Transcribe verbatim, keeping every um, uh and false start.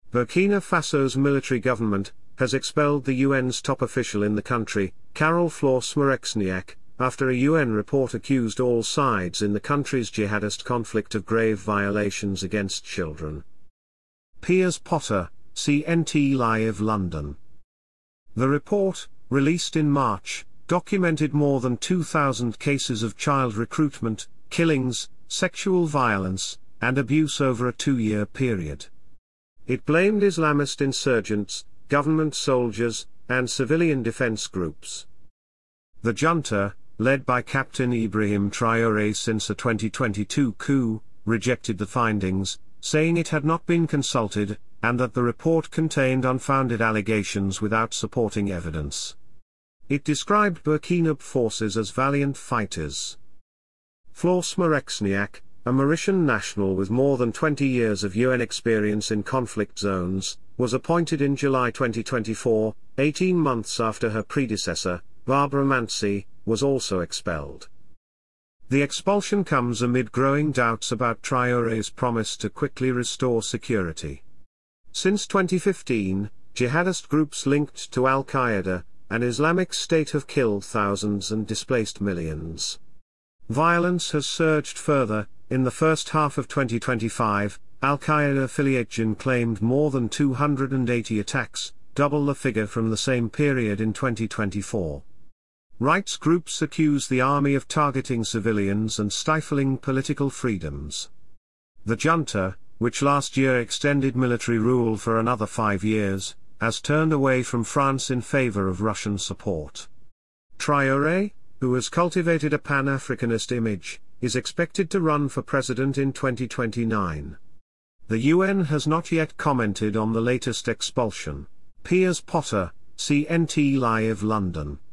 Burkina Faso's military government has expelled the U N's top official in the country, Carole Flore Smerexniak, after a U N report accused all sides in the country's jihadist conflict of grave violations against children. Piers Potter, C N T Live London. The report, released in March, documented more than two thousand cases of child recruitment, killings, sexual violence, and abuse over a two-year period. It blamed Islamist insurgents, government soldiers, and civilian defense groups. The junta, led by Captain Ibrahim Traoré since a twenty twenty-two coup, rejected the findings, saying it had not been consulted, and that the report contained unfounded allegations without supporting evidence. It described Burkina forces as valiant fighters. Flore Smerexniak, a Mauritian national with more than twenty years of U N experience in conflict zones, was appointed in July twenty twenty-four, eighteen months after her predecessor, Barbara Mansi, was also expelled. The expulsion comes amid growing doubts about Traoré's promise to quickly restore security. Since twenty fifteen, jihadist groups linked to Al-Qaeda and Islamic State have killed thousands and displaced millions. Violence has surged further. In the first half of twenty twenty-five, Al-Qaeda affiliate Jinn claimed more than two hundred eighty attacks, double the figure from the same period in twenty twenty-four. Rights groups accuse the army of targeting civilians and stifling political freedoms. The junta, which last year extended military rule for another five years, has turned away from France in favor of Russian support. Traoré, who has cultivated a Pan-Africanist image, is expected to run for president in twenty twenty-nine. The U N has not yet commented on the latest expulsion. Piers Potter, C N T Live London.